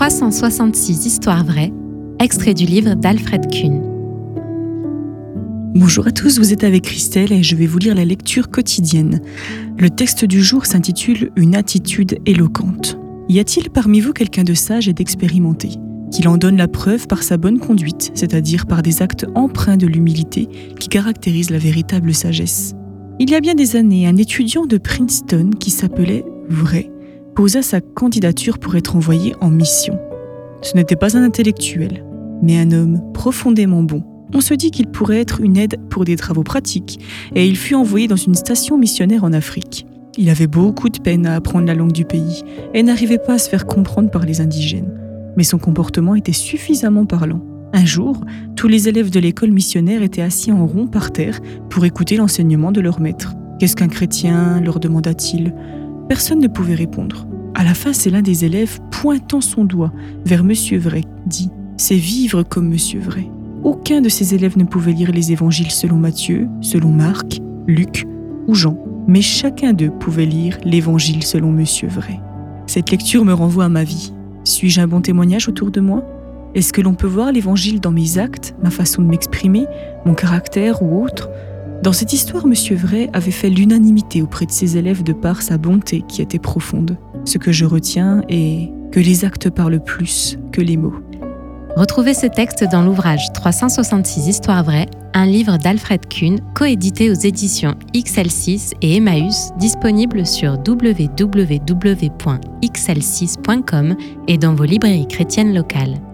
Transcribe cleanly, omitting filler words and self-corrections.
366 histoires vraies, extrait du livre d'Alfred Kuhn. Bonjour à tous, vous êtes avec Christelle et je vais vous lire la lecture quotidienne. Le texte du jour s'intitule « Une attitude éloquente ». Y a-t-il parmi vous quelqu'un de sage et d'expérimenté, qu'il en donne la preuve par sa bonne conduite, c'est-à-dire par des actes empreints de l'humilité qui caractérisent la véritable sagesse ? Il y a bien des années, un étudiant de Princeton qui s'appelait Wray posa sa candidature pour être envoyé en mission. Ce n'était pas un intellectuel, mais un homme profondément bon. On se dit qu'il pourrait être une aide pour des travaux pratiques, et il fut envoyé dans une station missionnaire en Afrique. Il avait beaucoup de peine à apprendre la langue du pays, et n'arrivait pas à se faire comprendre par les indigènes. Mais son comportement était suffisamment parlant. Un jour, tous les élèves de l'école missionnaire étaient assis en rond par terre pour écouter l'enseignement de leur maître. « Qu'est-ce qu'un chrétien ?» leur demanda-t-il. Personne ne pouvait répondre. À la fin, c'est l'un des élèves, pointant son doigt vers Monsieur Wray, dit « C'est vivre comme Monsieur Wray ». Aucun de ces élèves ne pouvait lire les évangiles selon Matthieu, selon Marc, Luc ou Jean, mais chacun d'eux pouvait lire l'évangile selon Monsieur Wray. Cette lecture me renvoie à ma vie. Suis-je un bon témoignage autour de moi ? Est-ce que l'on peut voir l'évangile dans mes actes, ma façon de m'exprimer, mon caractère ou autre ? Dans cette histoire, Monsieur Wray avait fait l'unanimité auprès de ses élèves de par sa bonté qui était profonde. Ce que je retiens est que les actes parlent plus que les mots. Retrouvez ce texte dans l'ouvrage 366 histoires vraies, un livre d'Alfred Kuhn, coédité aux éditions XL6 et Emmaüs, disponible sur www.xl6.com et dans vos librairies chrétiennes locales.